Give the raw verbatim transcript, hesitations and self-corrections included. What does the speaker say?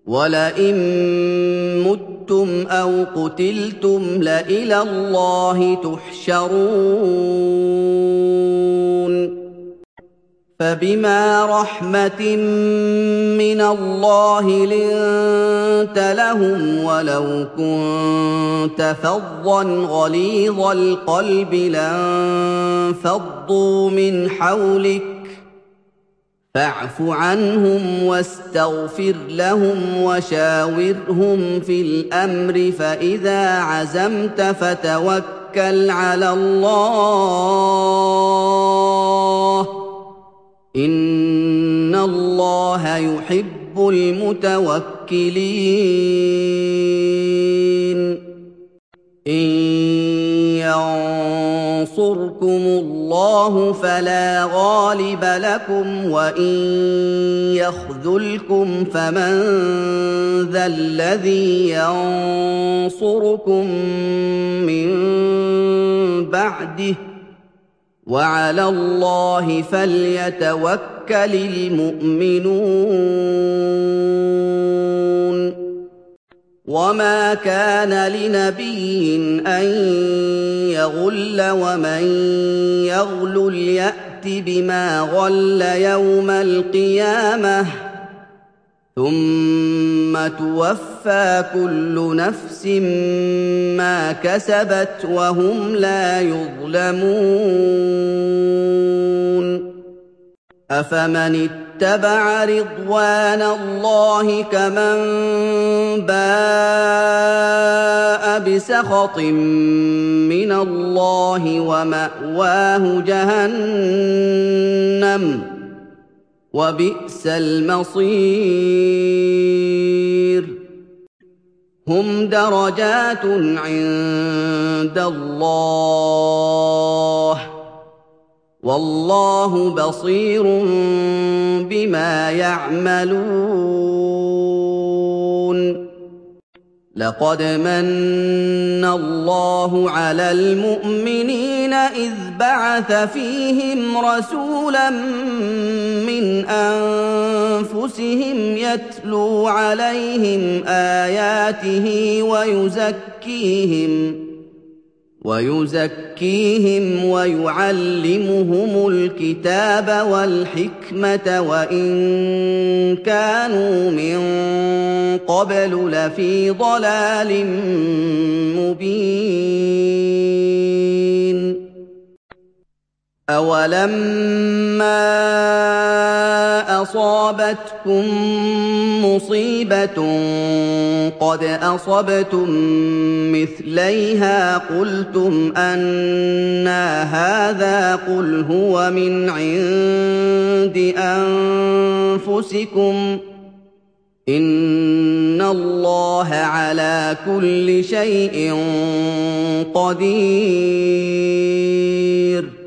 وَلَئِن مُّتُّمْ أَوْ قُتِلْتُمْ لَإِلَى اللَّهِ تُحْشَرُونَ فَبِمَا رَحْمَةٍ مِّنَ اللَّهِ لِنتَ لَهُمْ وَلَوْ كُنتَ فَظًّا غَلِيظَ الْقَلْبِ لَانفَضُّوا مِنْ حَوْلِكَ فَاعْفُ عَنْهُمْ وَاسْتَغْفِرْ لَهُمْ وَشَاوِرْهُمْ فِي الْأَمْرِ فَإِذَا عَزَمْتَ فَتَوَكَّلْ عَلَى اللَّهِ ۚ إِنَّ اللَّهَ يُحِبُّ الْمُتَوَكِّلِينَ إِن يَنصُرْكُمُ اللَّهُ فَلَا غَالِبَ لَكُمْ وَإِن يَخْذُلْكُمْ فَمَن ذَا الَّذِي يَنصُرُكُم مِّن بَعْدِهِ ۗ وَعَلَى اللَّهِ فَلْيَتَوَكَّلِ الْمُؤْمِنُونَ وَمَا كَانَ لِنَبِيٍّ أَن يَغُلَّ وَمَن يَغْلُلْ يَأْتِ بِمَا غَلَّ يَوْمَ الْقِيَامَةِ ثُمَّ تُوَفَّىٰ كُلُّ نَفْسٍ مَّا كَسَبَتْ وَهُمْ لَا يُظْلَمُونَ أَفَمَنِ اتَّبَعَ رِضْوَانَ اللَّهِ كَمَن بَاءَ بِسَخَطٍ مِّنَ اللَّهِ وَمَأْوَاهُ جَهَنَّمُ ۚ وَبِئْسَ الْمَصِيرُ هُمْ دَرَجَاتٌ عِندَ اللَّهِ ۗ وَاللَّهُ بَصِيرٌ بِمَا يَعْمَلُونَ لَقَدْ مَنَّ اللَّهُ عَلَى الْمُؤْمِنِينَ إِذْ بَعَثَ فِيهِمْ رَسُولًا مِّنْ أَنفُسِهِمْ يَتْلُو عَلَيْهِمْ آيَاتِهِ وَيُزَكِّيهِمْ وَيُزَكِّيهِمْ وَيُعَلِّمُهُمُ الْكِتَابَ وَالْحِكْمَةَ وَإِن كَانُوا مِن قَبْلُ لَفِي ضَلَالٍ مُّبِينٍ أَوَلَمَّا أَصَابَتْكُم مُّصِيبَةٌ قَدْ أَصَبْتُم مِّثْلَيْهَا قُلْتُمْ أَنَّىٰ هَٰذَا ۖ قُلْ هُوَ مِنْ عِندِ أَنفُسِكُمْ ۗ إِنَّ اللَّهَ عَلَىٰ كُلِّ شَيْءٍ قَدِيرٌ